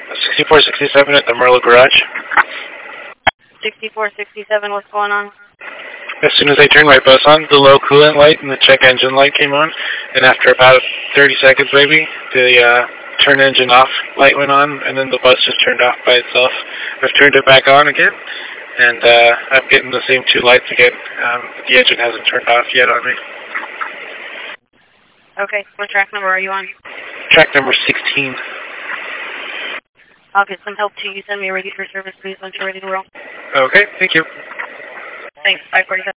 6467 at the Merlo Garage. 6467, what's going on? As soon as I turned my bus on, the low coolant light and the check engine light came on, and after about 30 seconds maybe, the turn engine off light went on, and then the bus just turned off by itself. I've turned it back on again, and I'm getting the same two lights again. The engine hasn't turned off yet on me. Okay, what track number are you on? Track number 16. I'll get some help to you. Send me a ready for service, please, once you're ready to roll. Okay, thank you. Thanks, 547.